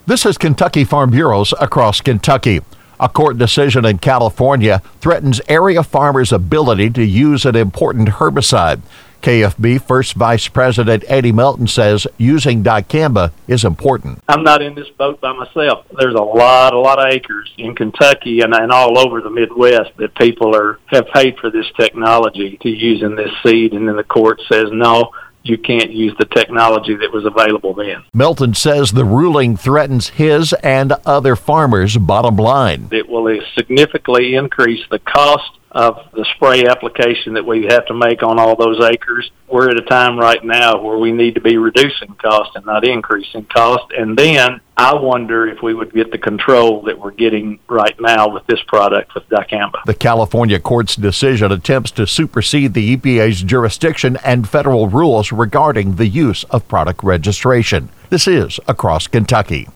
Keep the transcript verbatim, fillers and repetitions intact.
This is Kentucky Farm Bureaus across Kentucky. A court decision in California threatens area farmers' ability to use an important herbicide. K F B First Vice President Eddie Melton says using dicamba is important. I'm not in this boat by myself. There's a lot, a lot of acres in Kentucky and, and all over the Midwest that people are have paid for this technology to use in this seed, and then the court says no, you can't use the technology that was available then. Melton says the ruling threatens his and other farmers' bottom line. It will significantly increase the cost of the spray application that we have to make on all those acres. We're at a time right now where we need to be reducing cost and not increasing cost. And then I wonder if we would get the control that we're getting right now with this product with dicamba. The California court's decision attempts to supersede the E P A's jurisdiction and federal rules regarding the use of product registration. This is Across Kentucky.